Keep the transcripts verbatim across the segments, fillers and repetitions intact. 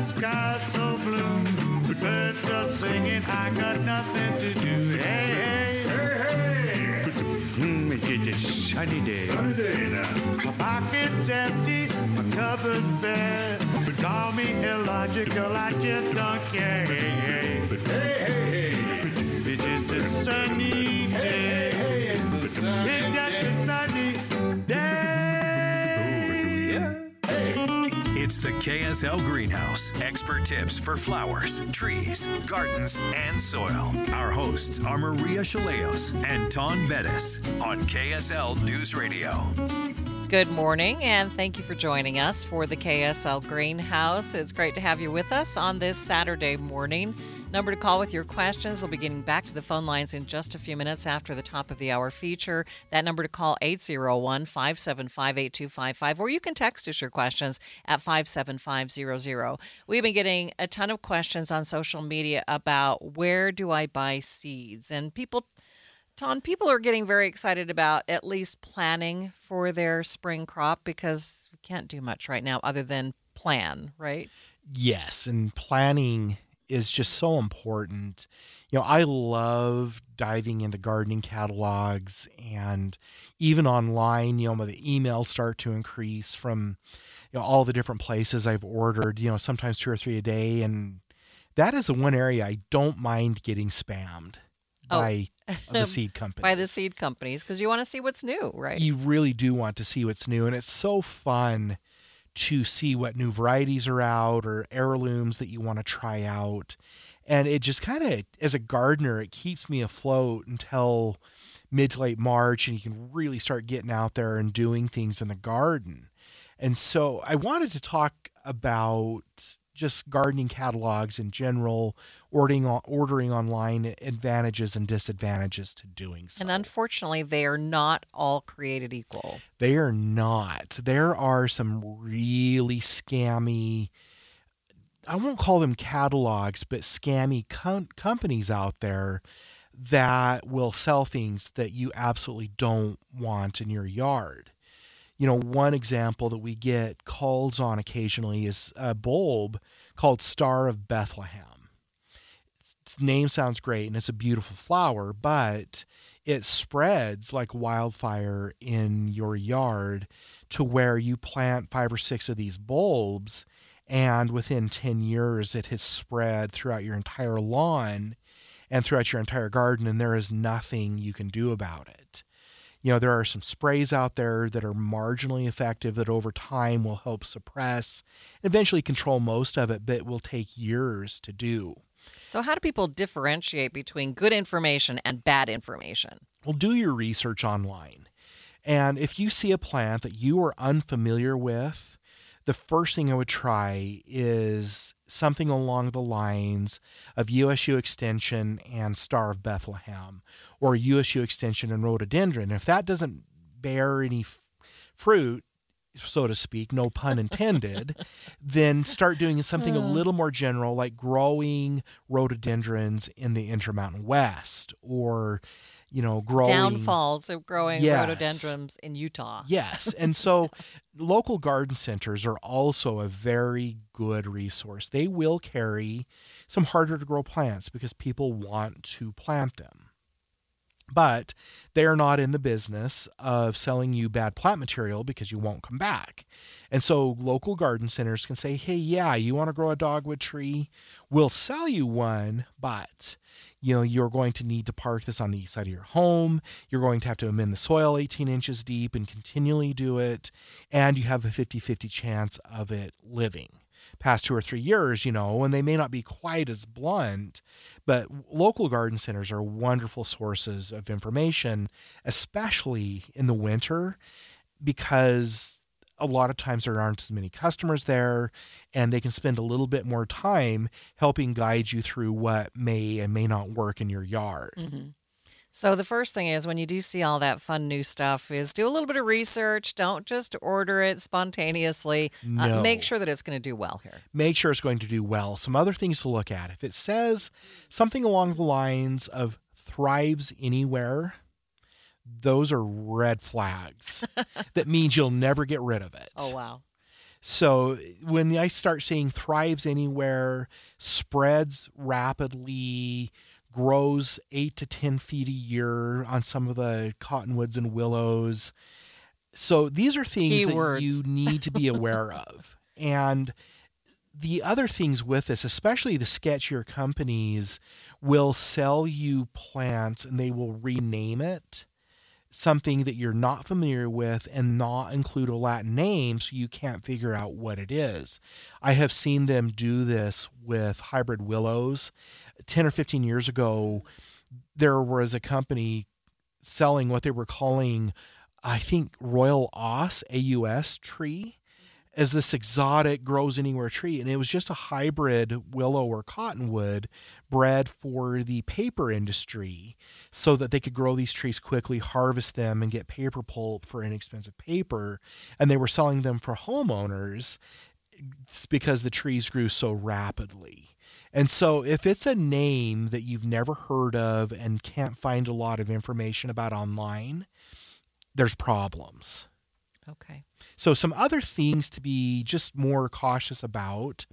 sky so blue. The birds are singing, I got nothing to do. Hey, hey, hey, hey. Mm, it's a sunny day. Sunny day now. My pocket's empty, my cupboard's bare. But call me illogical, I just don't care. Hey, hey, hey, hey, hey. It's just a sunny day. Hey, hey, hey, it's a sunny day. It's just a sunny day. It's the K S L Greenhouse. Expert tips for flowers, trees, gardens, and soil. Our hosts are Maria Chaleos and Ton Bettis on K S L News Radio. Good morning, and thank you for joining us for the K S L Greenhouse. It's great to have you with us on this Saturday morning. Number to call with your questions. We'll be getting back to the phone lines in just a few minutes after the top of the hour feature. That number to call, eight oh one, five seven five, eight two five five, or you can text us your questions at five seven five zero zero. We've been getting a ton of questions on social media about where do I buy seeds, and people Ton, people are getting very excited about at least planning for their spring crop because we can't do much right now other than plan, right? Yes, and planning is just so important. You know, I love diving into gardening catalogs, and even online, you know, the emails start to increase from, you know, all the different places I've ordered, you know, sometimes two or three a day. And that is the one area I don't mind getting spammed. Oh. By the seed companies. By the seed companies, because you want to see what's new, right? You really do want to see what's new, and it's so fun to see what new varieties are out or heirlooms that you want to try out. And it just kind of, as a gardener, it keeps me afloat until mid to late March, and you can really start getting out there and doing things in the garden. And so I wanted to talk about just gardening catalogs in general, ordering ordering online, advantages and disadvantages to doing so. And unfortunately, they are not all created equal. They are not. There are some really scammy, I won't call them catalogs, but scammy com- companies out there that will sell things that you absolutely don't want in your yard. You know, one example that we get calls on occasionally is a bulb called Star of Bethlehem. Its name sounds great, and it's a beautiful flower, but it spreads like wildfire in your yard to where you plant five or six of these bulbs, and within ten years it has spread throughout your entire lawn and throughout your entire garden, and there is nothing you can do about it. You know, there are some sprays out there that are marginally effective that over time will help suppress and eventually control most of it, but will take years to do. So how do people differentiate between good information and bad information? Well, do your research online. And if you see a plant that you are unfamiliar with, the first thing I would try is something along the lines of U S U Extension and Star of Bethlehem, or U S U Extension and Rhododendron. If that doesn't bear any f- fruit, so to speak, no pun intended, then start doing something a little more general, like growing rhododendrons in the Intermountain West, or, you know, growing downfalls of growing yes. rhododendrons in Utah. Yes. And so local garden centers are also a very good resource. They will carry some harder to grow plants because people want to plant them. But they are not in the business of selling you bad plant material because you won't come back. And so local garden centers can say, hey, yeah, you want to grow a dogwood tree? We'll sell you one, but you know, you're going to need to park this on the east side of your home. You're going to have to amend the soil eighteen inches deep and continually do it. And you have a fifty-fifty chance of it living past two or three years, you know, and they may not be quite as blunt, but local garden centers are wonderful sources of information, especially in the winter, because a lot of times there aren't as many customers there, and they can spend a little bit more time helping guide you through what may and may not work in your yard. Mm-hmm. So the first thing is, when you do see all that fun new stuff, is do a little bit of research. Don't just order it spontaneously. No. Uh, make sure that it's going to do well here. Make sure it's going to do well. Some other things to look at. If it says something along the lines of thrives anywhere, those are red flags. That means you'll never get rid of it. Oh, wow. So when I start seeing thrives anywhere, spreads rapidly, grows eight to ten feet a year on some of the cottonwoods and willows. So these are things Keywords. that you need to be aware of. And the other things with this, especially the sketchier companies, will sell you plants and they will rename it something that you're not familiar with and not include a Latin name so you can't figure out what it is. I have seen them do this with hybrid willows. ten or fifteen years ago, there was a company selling what they were calling, I think, Royal Aus, A U S tree, as this exotic grows anywhere tree. And it was just a hybrid willow or cottonwood bred for the paper industry so that they could grow these trees quickly, harvest them, and get paper pulp for inexpensive paper. And they were selling them for homeowners because the trees grew so rapidly. And so if it's a name that you've never heard of and can't find a lot of information about online, there's problems. Okay. So some other things to be just more cautious about.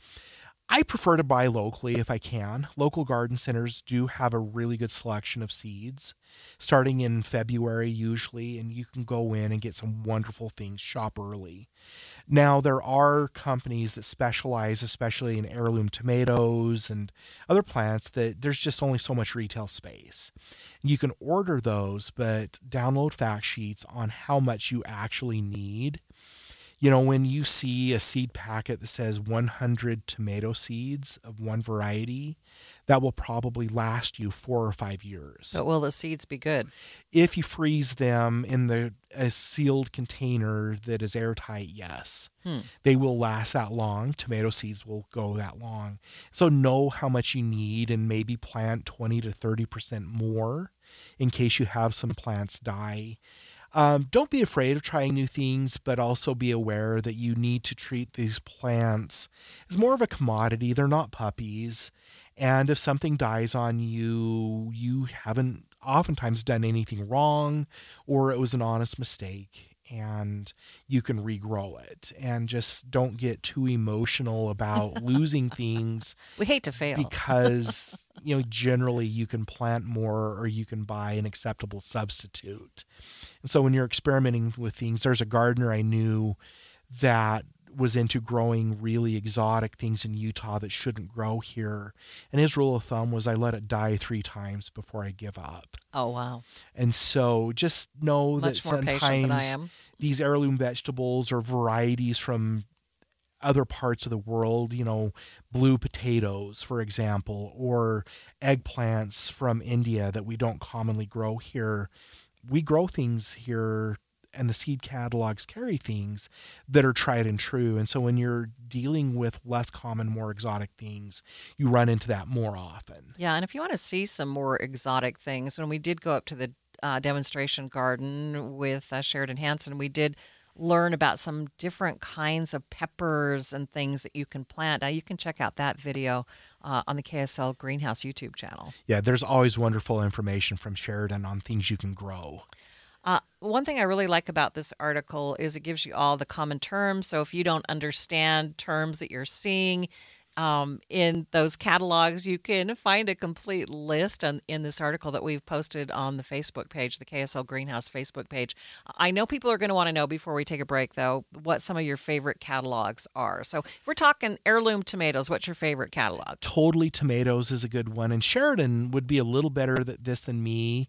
I prefer to buy locally if I can. Local garden centers do have a really good selection of seeds starting in February usually, and you can go in and get some wonderful things. Shop early. Now, there are companies that specialize, especially in heirloom tomatoes and other plants, that there's just only so much retail space. You can order those, but download fact sheets on how much you actually need. You know, when you see a seed packet that says one hundred tomato seeds of one variety, that will probably last you four or five years. But will the seeds be good? If you freeze them in the a sealed container that is airtight, yes. Hmm. They will last that long. Tomato seeds will go that long. So know how much you need and maybe plant twenty to thirty percent more in case you have some plants die. Um, don't be afraid of trying new things, but also be aware that you need to treat these plants as more of a commodity. They're not puppies. And if something dies on you, you haven't oftentimes done anything wrong, or it was an honest mistake, and you can regrow it. And just don't get too emotional about losing things. We hate to fail. Because, you know, generally you can plant more or you can buy an acceptable substitute. And so when you're experimenting with things, there's a gardener I knew that was into growing really exotic things in Utah that shouldn't grow here. And his rule of thumb was I let it die three times before I give up. Oh, wow. And so just know Much that more patient than I sometimes am. these heirloom vegetables or varieties from other parts of the world, you know, blue potatoes, for example, or eggplants from India that we don't commonly grow here. We grow things here, and the seed catalogs carry things that are tried and true. And so when you're dealing with less common, more exotic things, you run into that more often. Yeah, and if you want to see some more exotic things, when we did go up to the uh, demonstration garden with uh, Sheridan Hansen, we did learn about some different kinds of peppers and things that you can plant. Now, you can check out that video uh, on the K S L Greenhouse YouTube channel. Yeah, there's always wonderful information from Sheridan on things you can grow. Uh, one thing I really like about this article is it gives you all the common terms. So if you don't understand terms that you're seeing um, in those catalogs, you can find a complete list on, in this article that we've posted on the Facebook page, the K S L Greenhouse Facebook page. I know people are going to want to know before we take a break, though, what some of your favorite catalogs are. So if we're talking heirloom tomatoes, what's your favorite catalog? Totally Tomatoes is a good one. And Sheridan would be a little better at this than me.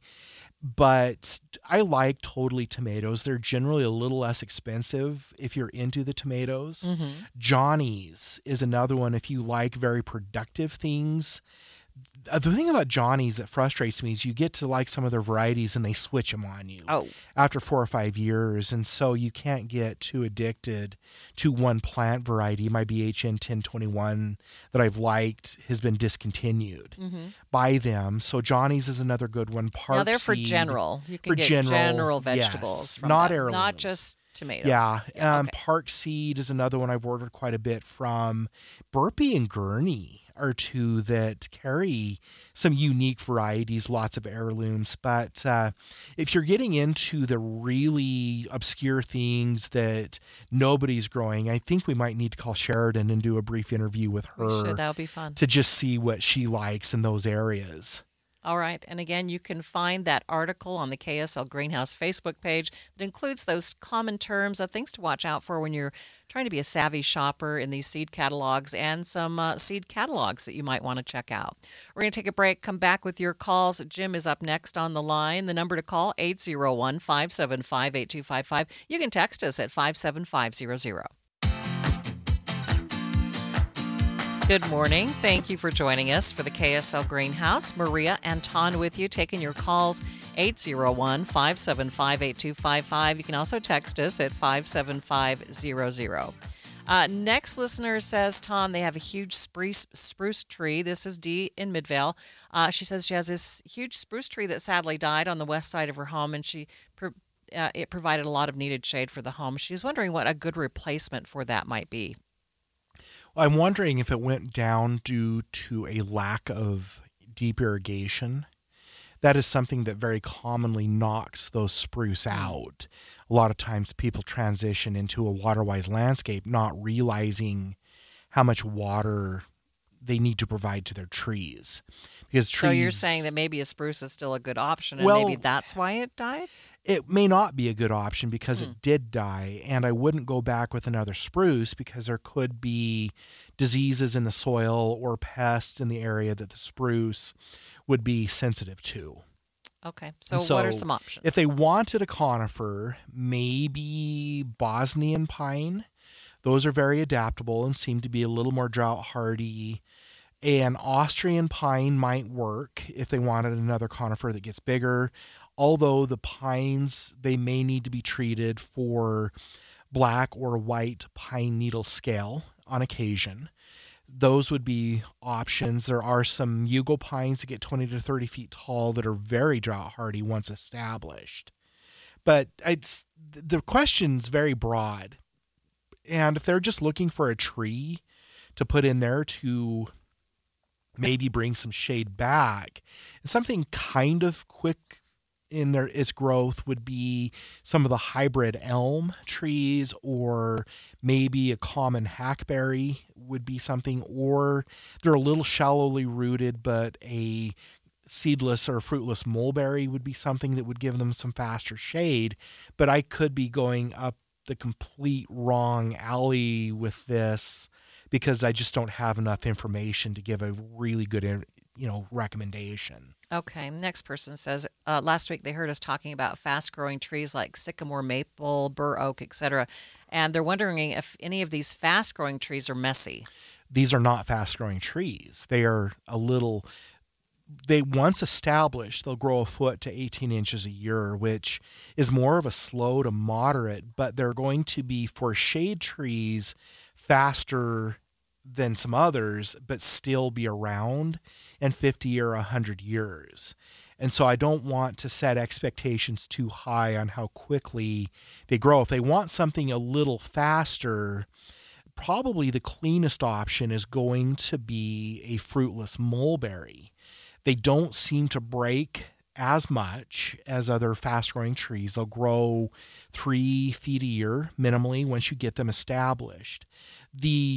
But I like Totally Tomatoes. They're generally a little less expensive if you're into the tomatoes. Mm-hmm. Johnny's is another one if you like very productive things. The thing about Johnny's that frustrates me is you get to like some of their varieties and they switch them on you Oh. after four or five years. And so you can't get too addicted to one plant variety. My B H N ten twenty-one that I've liked has been discontinued Mm-hmm. by them. So Johnny's is another good one. Park Now they're for Seed, general. You can for get general, general, vegetables yes, from not them, heirlooms. not just tomatoes. Yeah, um, okay. Park Seed is another one I've ordered quite a bit from. Burpee and Gurney or two that carry some unique varieties, lots of heirlooms. But uh, if you're getting into the really obscure things that nobody's growing, I think we might need to call Sheridan and do a brief interview with her. We should. That would be fun. To just see what she likes in those areas. All right. And again, you can find that article on the K S L Greenhouse Facebook page that includes those common terms, uh, things to watch out for when you're trying to be a savvy shopper in these seed catalogs, and some uh, seed catalogs that you might want to check out. We're going to take a break, come back with your calls. Jim is up next on the line. The number to call, eight oh one, five seven five, eight two five five. You can text us at five seven five zero zero. Good morning. Thank you for joining us for the K S L Greenhouse. Maria and Ton with you, taking your calls, eight oh one, five seven five, eight two five five. You can also text us at five seven five zero zero. Uh, next listener says, Ton, they have a huge spruce, spruce tree. This is Dee in Midvale. Uh, she says she has this huge spruce tree that sadly died on the west side of her home, and she pro- uh, it provided a lot of needed shade for the home. She was wondering what a good replacement for that might be. I'm wondering if it went down due to a lack of deep irrigation. That is something that very commonly knocks those spruce out. A lot of times people transition into a water-wise landscape not realizing how much water they need to provide to their trees. Because trees, so you're saying that maybe a spruce is still a good option, and well, maybe that's why it died? It may not be a good option because hmm. it did die, and I wouldn't go back with another spruce because there could be diseases in the soil or pests in the area that the spruce would be sensitive to. Okay, so, so what are some options? If they wanted a conifer, maybe Bosnian pine. Those are very adaptable and seem to be a little more drought hardy. An Austrian pine might work if they wanted another conifer that gets bigger. Although the pines, they may need to be treated for black or white pine needle scale on occasion. Those would be options. There are some Yugo pines that get twenty to thirty feet tall that are very drought hardy once established. But it's the question's very broad. And if they're just looking for a tree to put in there to maybe bring some shade back, something kind of quick in their its growth would be some of the hybrid elm trees, or maybe a common hackberry would be something, or they're a little shallowly rooted, but a seedless or fruitless mulberry would be something that would give them some faster shade. But I could be going up the complete wrong alley with this because I just don't have enough information to give a really good, you know, recommendation. Okay, next person says, uh, last week they heard us talking about fast-growing trees like sycamore, maple, bur oak, et cetera, and they're wondering if any of these fast-growing trees are messy. These are not fast-growing trees. They are a little, they once established, they'll grow a foot to eighteen inches a year, which is more of a slow to moderate, but they're going to be, for shade trees, faster than some others, but still be around in fifty or one hundred years. And so I don't want to set expectations too high on how quickly they grow. If they want something a little faster, probably the cleanest option is going to be a fruitless mulberry. They don't seem to break as much as other fast-growing trees. They'll grow three feet a year minimally once you get them established. The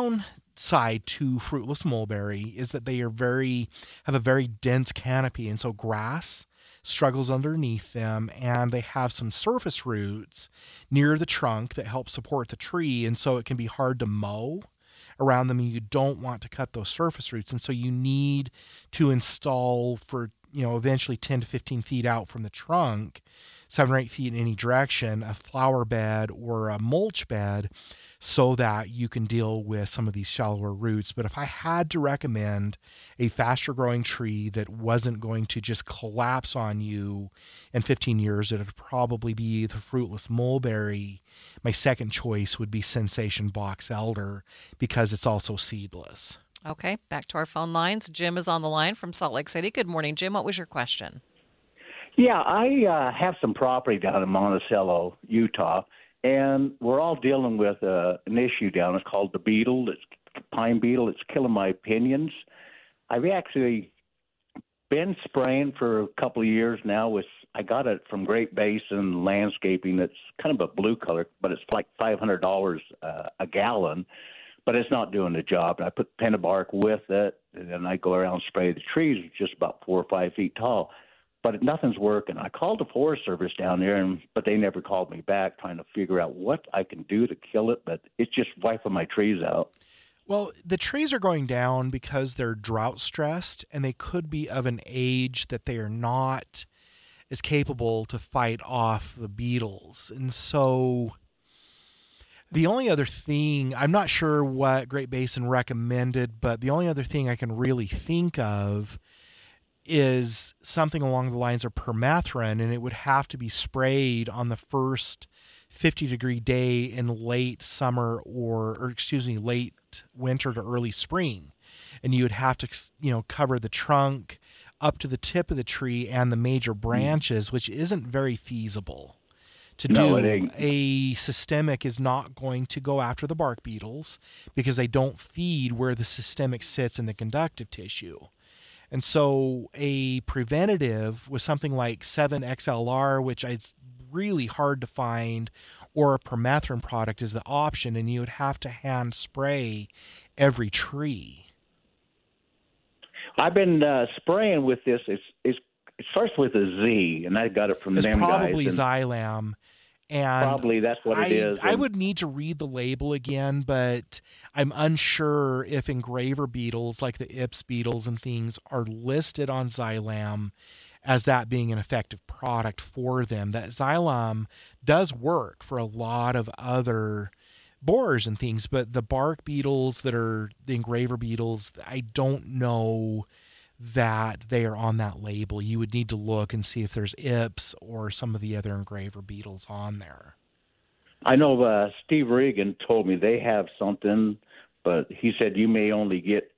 downside to fruitless mulberry is that they are very have a very dense canopy, and so grass struggles underneath them, and they have some surface roots near the trunk that help support the tree, and so it can be hard to mow around them, and you don't want to cut those surface roots, and so you need to install for, you know, eventually ten to fifteen feet out from the trunk, seven or eight feet in any direction, a flower bed or a mulch bed, so that you can deal with some of these shallower roots. But if I had to recommend a faster growing tree that wasn't going to just collapse on you in fifteen years, it would probably be the fruitless mulberry. My second choice would be Sensation Box Elder because it's also seedless. Okay, back to our phone lines. Jim is on the line from Salt Lake City. Good morning, Jim. What was your question? Yeah, I uh, have some property down in Monticello, Utah, and we're all dealing with uh, an issue down. It's called the beetle. It's pine beetle. It's killing my pinions. I've actually been spraying for a couple of years now. With I got it from Great Basin Landscaping. It's kind of a blue color, but it's like five hundred dollars uh, a gallon. But it's not doing the job. And I put Pentabark with it, and then I go around and spray the trees, just about four or five feet tall. But nothing's working. I called the Forest Service down there, and but they never called me back, trying to figure out what I can do to kill it. But it's just wiping my trees out. Well, the trees are going down because they're drought stressed, and they could be of an age that they are not as capable to fight off the beetles. And so the only other thing, I'm not sure what Great Basin recommended, but the only other thing I can really think of is something along the lines of permethrin, and it would have to be sprayed on the first fifty degree day in late summer or, or excuse me, late winter to early spring. And you would have to, you know, cover the trunk up to the tip of the tree and the major branches, which isn't very feasible to No, do. it ain't. A systemic is not going to go after the bark beetles because they don't feed where the systemic sits in the conductive tissue. And so a preventative with something like seven X L R, which is really hard to find, or a permethrin product is the option, and you would have to hand spray every tree. I've been uh, spraying with this. It's, it's, it starts with a Z, and I got it from It's them probably guys. and Xylam. And Probably that's what I, it is. I and- would need to read the label again, but I'm unsure if engraver beetles like the Ips beetles and things are listed on Xylam as that being an effective product for them. That Xylam does work for a lot of other borers and things, but the bark beetles that are the engraver beetles, I don't know that they are on that label. You would need to look and see if there's Ips or some of the other engraver beetles on there. I know uh, Steve Regan told me they have something, but he said you may only get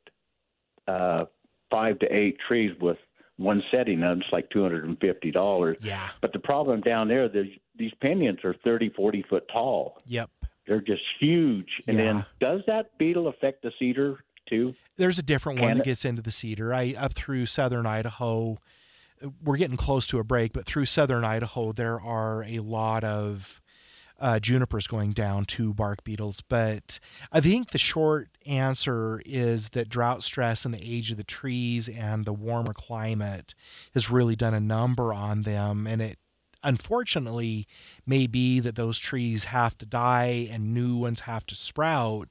uh, five to eight trees with one setting, and it's like two hundred fifty dollars. Yeah. But the problem down there, there's, these pinions are thirty, forty foot tall. Yep. They're just huge. And Yeah. then does that beetle affect the cedar too? There's a different one And- that gets into the cedar. I up through southern Idaho. We're getting close to a break, but through southern Idaho, there are a lot of uh, junipers going down to bark beetles. But I think the short answer is that drought stress and the age of the trees and the warmer climate has really done a number on them. And it unfortunately may be that those trees have to die and new ones have to sprout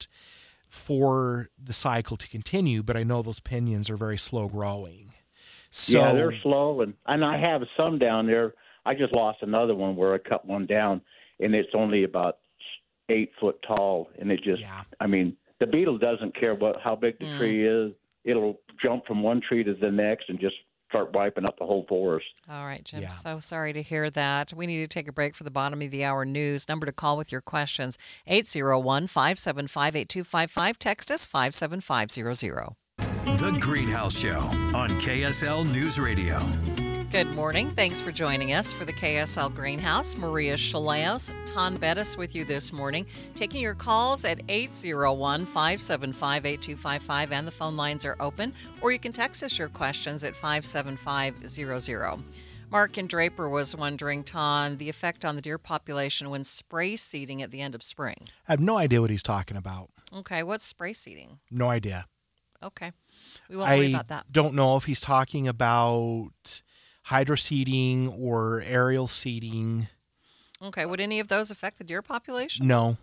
for the cycle to continue. But I know those pinions are very slow growing. So, yeah, they're slow, and and I have some down there. I just lost another one where I cut one down, and it's only about eight foot tall, and it just, Yeah. I mean, the beetle doesn't care what how big the Mm. tree is. It'll jump from one tree to the next and just start wiping out the whole forest. All right, Jim. Yeah. So sorry to hear that. We need to take a break for the bottom of the hour news. Number to call with your questions, eight oh one, five seven five, eight two five five. Text us five seven five zero zero. The Greenhouse Show on K S L News Radio. Good morning. Thanks for joining us for the K S L Greenhouse. Maria Chaleos, Ton Bettis with you this morning, taking your calls at eight oh one, five seven five, eight two five five, and the phone lines are open, or you can text us your questions at five seven five zero zero. Mark in Draper was wondering, Ton, the effect on the deer population when spray seeding at the end of spring. I have no idea what he's talking about. Okay, what's spray seeding? No idea. Okay, we won't worry I about that. don't know if he's talking about hydroseeding or aerial seeding. Okay, would any of those affect the deer population? No,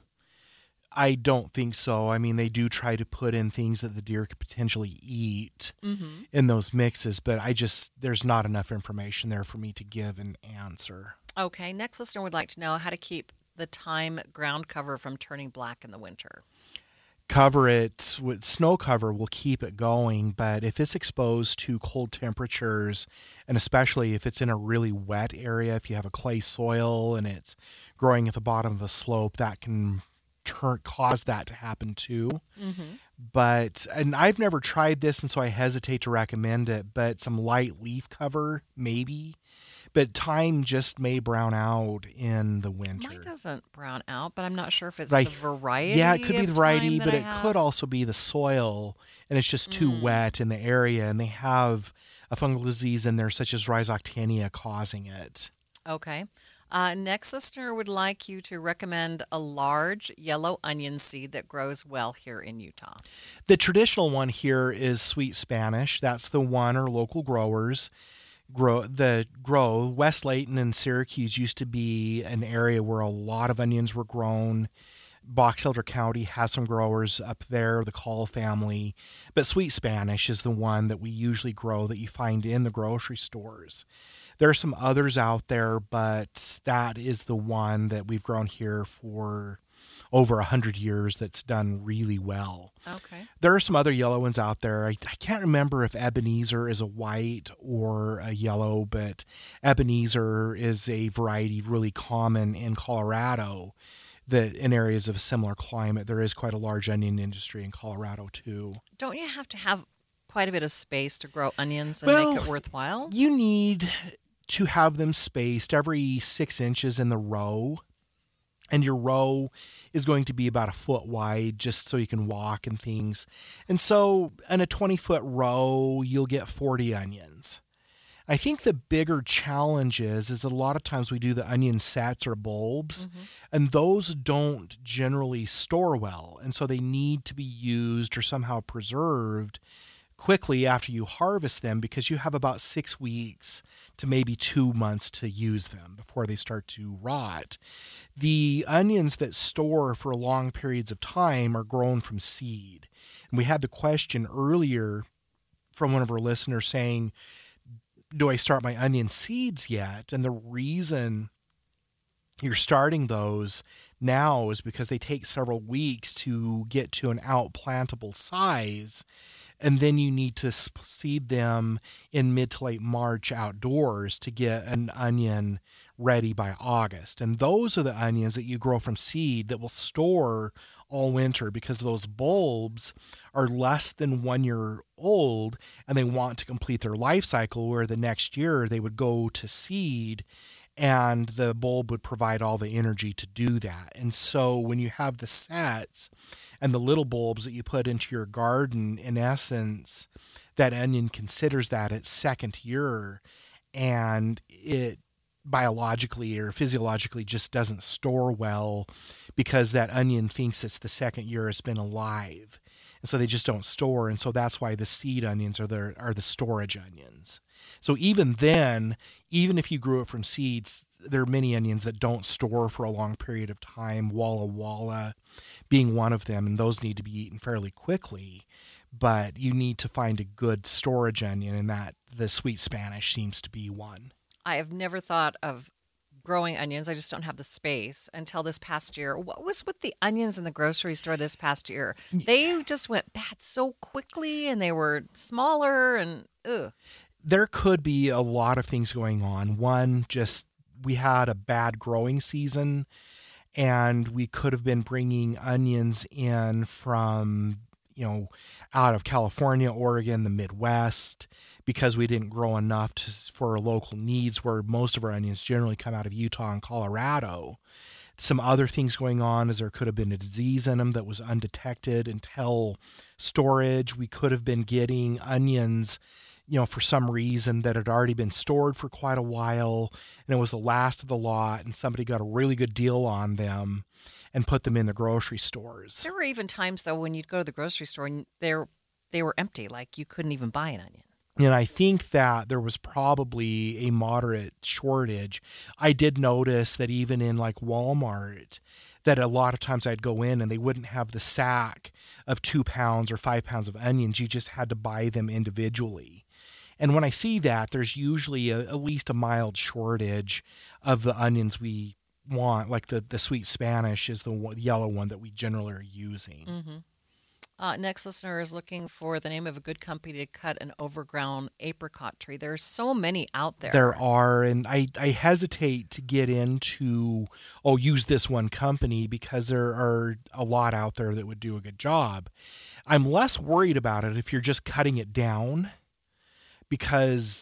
I don't think so. I mean, they do try to put in things that the deer could potentially eat Mm-hmm. in those mixes, but I just, there's not enough information there for me to give an answer. Okay, next listener would like to know how to keep the thyme ground cover from turning black in the winter. Cover it with snow cover will keep it going, but if it's exposed to cold temperatures, and especially if it's in a really wet area, if you have a clay soil and it's growing at the bottom of a slope, that can turn cause that to happen too. Mm-hmm. But, and I've never tried this, and so I hesitate to recommend it, but some light leaf cover maybe, but thyme just may brown out in the winter. Mine doesn't brown out, but I'm not sure if it's But I the th- variety. Yeah, it could be of the variety, thyme that but I it have. could also be the soil, and it's just too Mm. wet in the area, and they have a fungal disease in there such as rhizoctania causing it. Okay. Uh, next listener would like you to recommend a large yellow onion seed that grows well here in Utah. The traditional one here is sweet Spanish. That's the one our local growers grow. The grow West Layton and Syracuse used to be an area where a lot of onions were grown. Box Elder County has some growers up there, the Call family, but sweet Spanish is the one that we usually grow that you find in the grocery stores. There are some others out there, but that is the one that we've grown here for over a hundred years that's done really well. Okay. There are some other yellow ones out there. I, I can't remember if Ebenezer is a white or a yellow, but Ebenezer is a variety really common in Colorado. That in areas of a similar climate, there is quite a large onion industry in Colorado too. Don't you have to have quite a bit of space to grow onions and Well, make it worthwhile? You need to have them spaced every six inches in the row. And your row is going to be about a foot wide just so you can walk and things. And so in a twenty-foot row, you'll get forty onions. I think the bigger challenge is, is that a lot of times we do the onion sets or bulbs, Mm-hmm. and those don't generally store well. And so they need to be used or somehow preserved quickly after you harvest them because you have about six weeks to maybe two months to use them before they start to rot. The onions that store for long periods of time are grown from seed. And we had the question earlier from one of our listeners saying, do I start my onion seeds yet? And the reason you're starting those now is because they take several weeks to get to an outplantable size. And then you need to seed them in mid to late March outdoors to get an onion ready by August. And those are the onions that you grow from seed that will store all winter because those bulbs are less than one year old and they want to complete their life cycle, where the next year they would go to seed and the bulb would provide all the energy to do that. And so when you have the sets and the little bulbs that you put into your garden, in essence, that onion considers that its second year, and it biologically or physiologically just doesn't store well because that onion thinks it's the second year it's been alive. And so they just don't store. And so that's why the seed onions are the, are the storage onions. So even then, even if you grew it from seeds, there are many onions that don't store for a long period of time, Walla Walla being one of them, and those need to be eaten fairly quickly. But you need to find a good storage onion, and that the sweet Spanish seems to be one. I have never thought of growing onions. I just don't have the space until this past year. What was with the onions in the grocery store this past year? They just went bad so quickly, and they were smaller, and ugh. There could be a lot of things going on. One, just we had a bad growing season, and we could have been bringing onions in from, you know, out of California, Oregon, the Midwest, because we didn't grow enough to, for local needs, where most of our onions generally come out of Utah and Colorado. Some other things going on is there could have been a disease in them that was undetected until storage. We could have been getting onions, you know, for some reason that had already been stored for quite a while, and it was the last of the lot, and somebody got a really good deal on them and put them in the grocery stores. There were even times, though, when you'd go to the grocery store and they're, they were empty, like you couldn't even buy an onion. And I think that there was probably a moderate shortage. I did notice that even in like Walmart, that a lot of times I'd go in and they wouldn't have the sack of two pounds or five pounds of onions. You just had to buy them individually. And when I see that, there's usually a, at least a mild shortage of the onions we want. Like the, the sweet Spanish is the one, yellow one that we generally are using. Mm-hmm. Uh, next listener is looking for the name of a good company to cut an overgrown apricot tree. There's so many out there. There are, and I, I hesitate to get into, oh, use this one company because there are a lot out there that would do a good job. I'm less worried about it if you're just cutting it down, because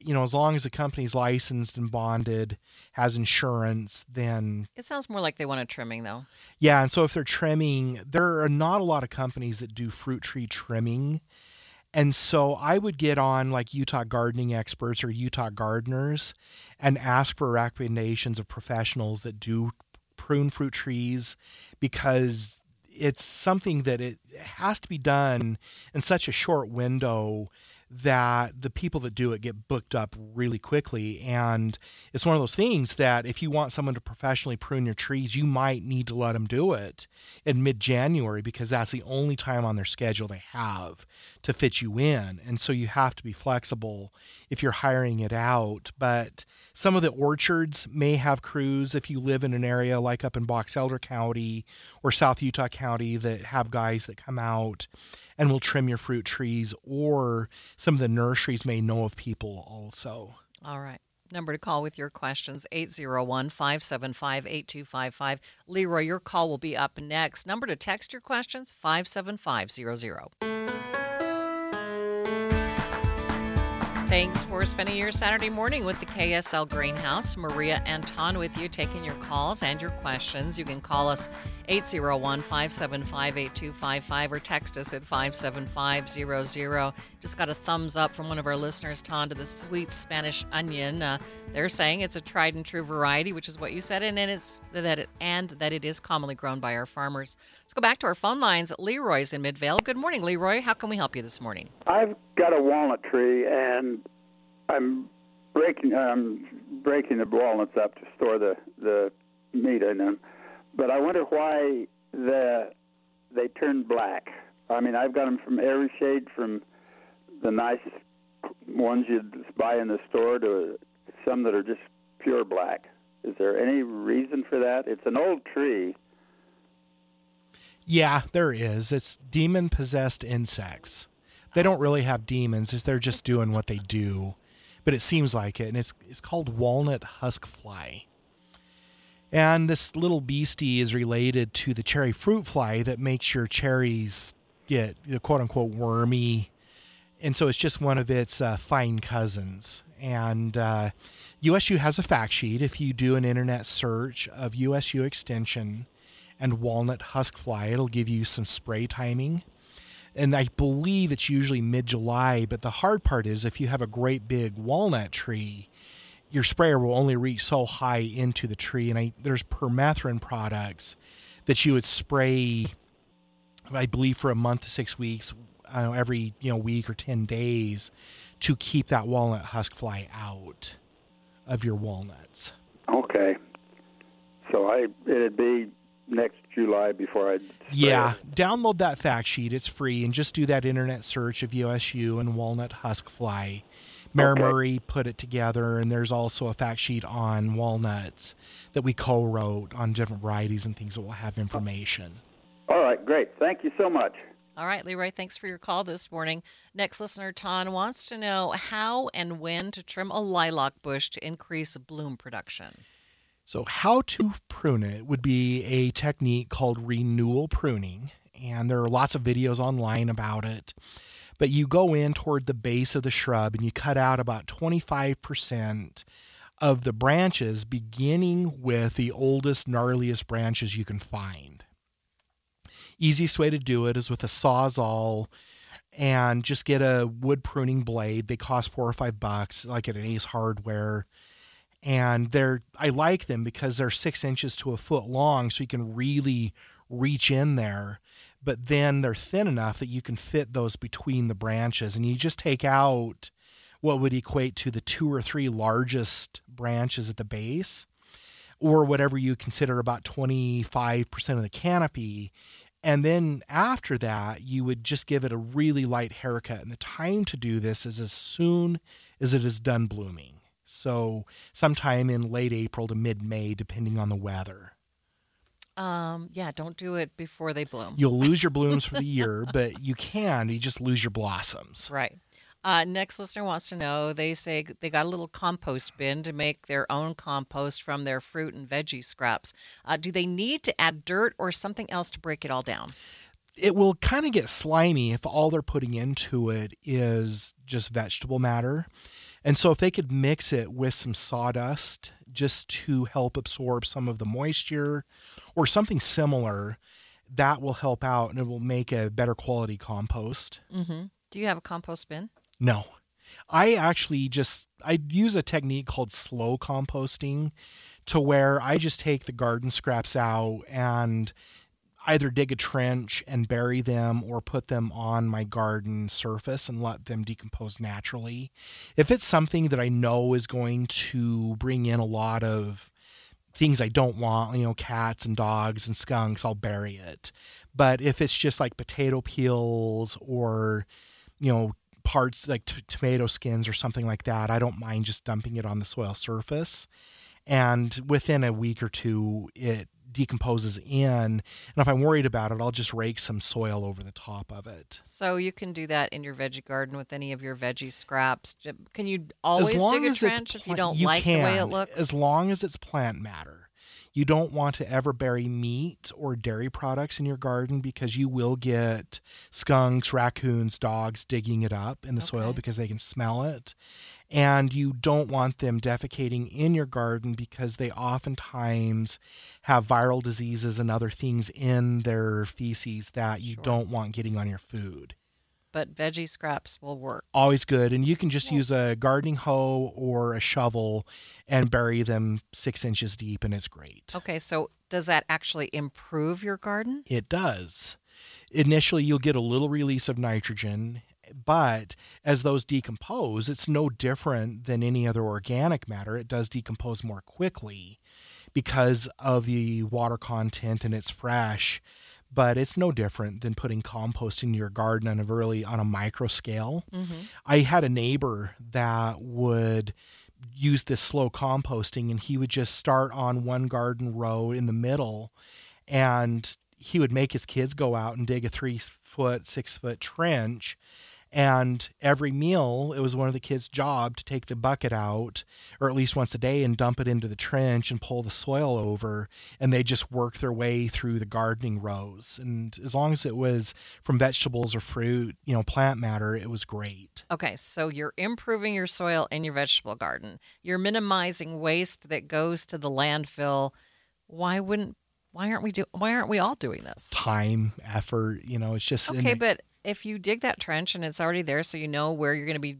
you know, as long as the company's licensed and bonded, has insurance, then It sounds more like they want a trimming, though. yeah. And so if they're trimming, there are not a lot of companies that do fruit tree trimming. And so I would get on like Utah Gardening Experts or Utah Gardeners and ask for recommendations of professionals that do prune fruit trees, because it's something that it has to be done in such a short window that the people that do it get booked up really quickly. And it's one of those things that if you want someone to professionally prune your trees, you might need to let them do it in mid-January, because that's the only time on their schedule they have to fit you in. And so you have to be flexible if you're hiring it out. But some of the orchards may have crews, if you live in an area like up in Box Elder County or South Utah County, that have guys that come out and will trim your fruit trees, or some of the nurseries may know of people also. All right. Number to call with your questions, eight zero one, five seven five, eight two five five. Leroy, your call will be up next. Number to text your questions, five seven five zero zero. Thanks for spending your Saturday morning with the K S L Greenhouse. Maria and Ton with you, taking your calls and your questions. You can call us eight zero one, five seven five, eight two five five or text us at five seven five zero zero. Just got a thumbs up from one of our listeners, Ton, to the sweet Spanish onion. Uh, they're saying it's a tried and true variety, which is what you said, and it's that it and that it is commonly grown by our farmers. Let's go back to our phone lines. Leroy's in Midvale. Good morning, Leroy. How can we help you this morning? I've got a walnut tree, and I'm breaking um, breaking the walnuts up to store the, the meat in them. But I wonder why the they turn black. I mean, I've got them from every shade, from the nice ones you'd buy in the store to some that are just pure black. Is there any reason for that? It's an old tree. Yeah, there is. It's demon-possessed insects. They don't really have demons. It's they're just doing what they do. But it seems like it, and it's it's called walnut husk fly. And this little beastie is related to the cherry fruit fly that makes your cherries get the quote-unquote wormy. And so it's just one of its uh, fine cousins. And uh, U S U has a fact sheet. If you do an internet search of U S U extension and walnut husk fly, it'll give you some spray timing. And I believe it's usually mid-July, but the hard part is if you have a great big walnut tree, your sprayer will only reach so high into the tree. And I, there's permethrin products that you would spray, I believe, for a month to six weeks, I don't know, every you know week or ten days to keep that walnut husk fly out of your walnuts. Okay. So I it'd be next July before I'd spray Yeah, it. Download that fact sheet. It's free, and just do that internet search of U S U and walnut husk fly. Mayor Okay. Murray put it together, and there's also a fact sheet on walnuts that we co-wrote on different varieties and things that will have information. All right, great. Thank you so much. All right, Leroy, thanks for your call this morning. Next listener, Ton, wants to know how and when to trim a lilac bush to increase bloom production. So how to prune it would be a technique called renewal pruning, and there are lots of videos online about it. But you go in toward the base of the shrub and you cut out about twenty-five percent of the branches, beginning with the oldest, gnarliest branches you can find. Easiest way to do it is with a Sawzall, and just get a wood pruning blade. They cost four or five bucks, like at Ace Hardware. And they're I like them because they're six inches to a foot long, so you can really reach in there. But then they're thin enough that you can fit those between the branches. And you just take out what would equate to the two or three largest branches at the base, or whatever you consider about twenty-five percent of the canopy. And then after that, you would just give it a really light haircut. And the time to do this is as soon as it is done blooming. So sometime in late April to mid-May, depending on the weather. Um, yeah, don't do it before they bloom. You'll lose your blooms for the year, but you can. You just lose your blossoms. Right. Uh, next listener wants to know, they say they got a little compost bin to make their own compost from their fruit and veggie scraps. Uh, do they need to add dirt or something else to break it all down? It will kind of get slimy if all they're putting into it is just vegetable matter. And so if they could mix it with some sawdust just to help absorb some of the moisture or something similar, that will help out and it will make a better quality compost. Mm-hmm. Do you have a compost bin? No. I actually just, I use a technique called slow composting to where I just take the garden scraps out and either dig a trench and bury them or put them on my garden surface and let them decompose naturally. If it's something that I know is going to bring in a lot of things I don't want, you know, cats and dogs and skunks, I'll bury it. But if it's just like potato peels or, you know, parts like t- tomato skins or something like that, I don't mind just dumping it on the soil surface. And within a week or two, it decomposes in. And if I'm worried about it, I'll just rake some soil over the top of it. So you can do that in your veggie garden with any of your veggie scraps. Can you always As long dig a as it's trench if pla- you don't you like the way it can, looks? As long as it's plant matter. You don't want to ever bury meat or dairy products in your garden because you will get skunks, raccoons, dogs digging it up in the Okay. soil because they can smell it. And you don't want them defecating in your garden because they oftentimes have viral diseases and other things in their feces that you Sure. don't want getting on your food. But veggie scraps will work. Always good. And you can just use a gardening hoe or a shovel and bury them six inches deep, and it's great. Okay, so does that actually improve your garden? It does. Initially, you'll get a little release of nitrogen, but as those decompose, it's no different than any other organic matter. It does decompose more quickly because of the water content and it's fresh. But it's no different than putting compost in your garden on a really on a micro scale. Mm-hmm. I had a neighbor that would use this slow composting, and he would just start on one garden row in the middle, and he would make his kids go out and dig a three foot, six foot trench. And every meal, it was one of the kids' job to take the bucket out, or at least once a day, and dump it into the trench and pull the soil over. And they just work their way through the gardening rows. And as long as it was from vegetables or fruit, you know, plant matter, it was great. Okay, so you're improving your soil in your vegetable garden. You're minimizing waste that goes to the landfill. Why wouldn't? Why aren't we do? Why aren't we all doing this? Time, effort, you know, it's just Okay, in- but if you dig that trench and it's already there, so you know where you're going to be,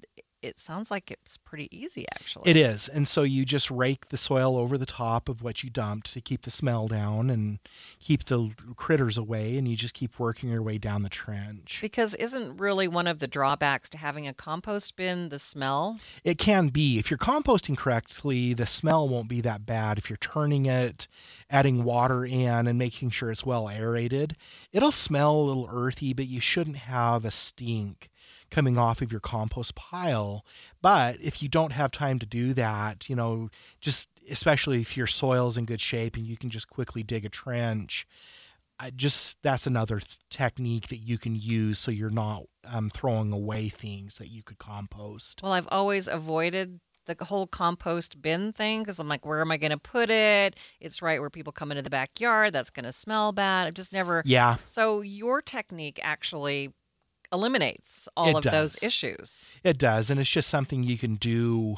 it sounds like it's pretty easy, actually. It is. And so you just rake the soil over the top of what you dumped to keep the smell down and keep the critters away, and you just keep working your way down the trench. Because isn't really one of the drawbacks to having a compost bin the smell? It can be. If you're composting correctly, the smell won't be that bad. If you're turning it, adding water in, and making sure it's well aerated, it'll smell a little earthy, but you shouldn't have a stink coming off of your compost pile. But if you don't have time to do that, you know, just especially if your soil's in good shape and you can just quickly dig a trench, I just that's another th- technique that you can use so you're not um, throwing away things that you could compost. Well, I've always avoided the whole compost bin thing because I'm like, where am I going to put it? It's right where people come into the backyard. That's going to smell bad. I've just never. Yeah. So your technique actually eliminates all It of those does. issues. It does, and it's just something you can do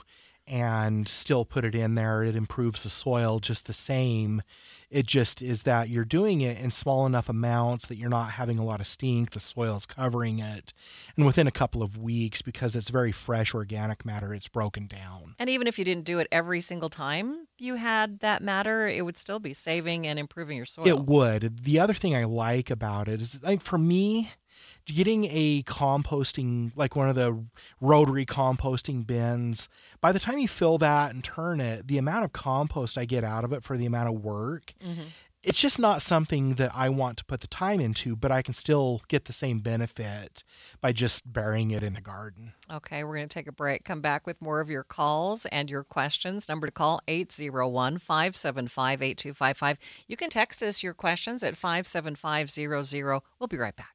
and still put it in there. It improves the soil just the same. It just is that you're doing it in small enough amounts that you're not having a lot of stink. The soil's covering it. And within a couple of weeks, because it's very fresh organic matter, it's broken down. And even if you didn't do it every single time you had that matter, it would still be saving and improving your soil. It would. The other thing I like about it is, like, for me, getting a composting, like one of the rotary composting bins, by the time you fill that and turn it, the amount of compost I get out of it for the amount of work, Mm-hmm. it's just not something that I want to put the time into, but I can still get the same benefit by just burying it in the garden. Okay, we're going to take a break. Come back with more of your calls and your questions. Number to call, eight oh one, five seven five, eight two five five. You can text us your questions at five seven five zero zero. We'll be right back.